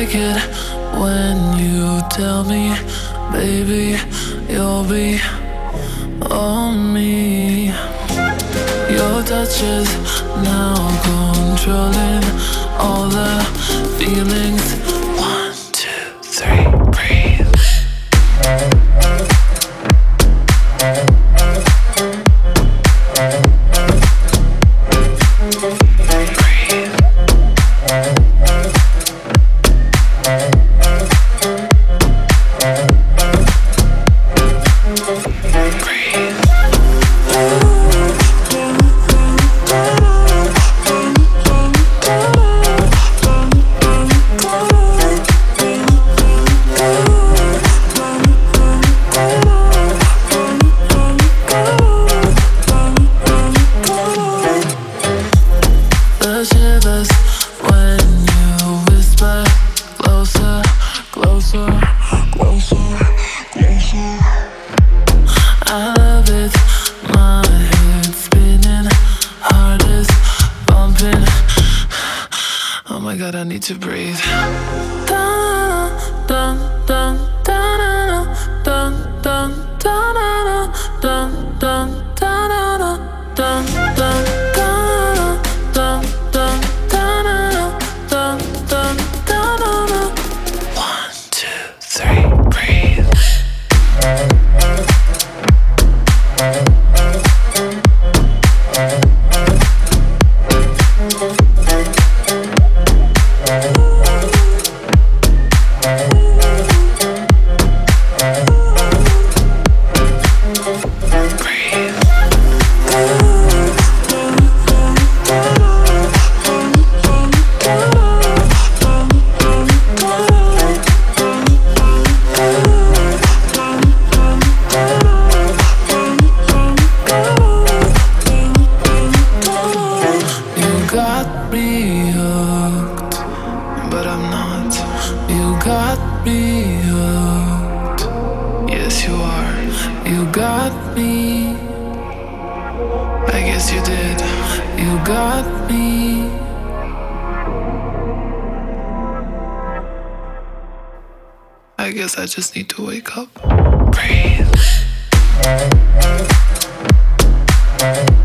like it when you tell me, baby, you'll be on me. Your touch is now controlling all the feelings. 1, 2, 3, breathe. I love it, my head spinning, heart is bumping. Oh my God, I need to breathe. Dun, dun, dun, dun, dun, dun, dun, dun, dun, dun, dun, dun, dun. But I'm not. You got me hooked. Yes, you are. You got me. I guess you did. You got me. I guess I just need to wake up. Breathe.